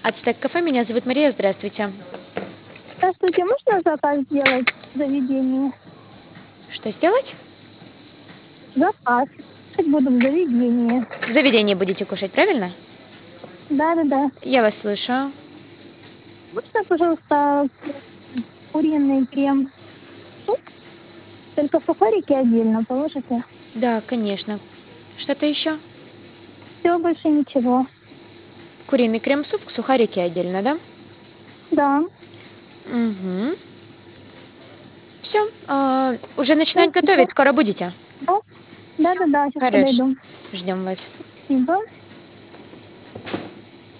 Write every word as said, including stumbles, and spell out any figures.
Ацтек-кафе, меня зовут Мария, здравствуйте. Здравствуйте, можно заказ сделать в заведении? Что сделать? Заказ. Кушать буду в заведении. В заведении будете кушать, правильно? Да-да-да. Я вас слушаю. Можно, пожалуйста, куриный крем-суп, только сухарики отдельно положите? Да, конечно. Что-то еще? Все, больше ничего. Куриный крем-суп, сухарики отдельно, да? Да, Угу. Все. Уже начинать спасибо. готовить, скоро будете? Да, да-да-да, сейчас Хорошо. подойду. Ждем вас. Спасибо.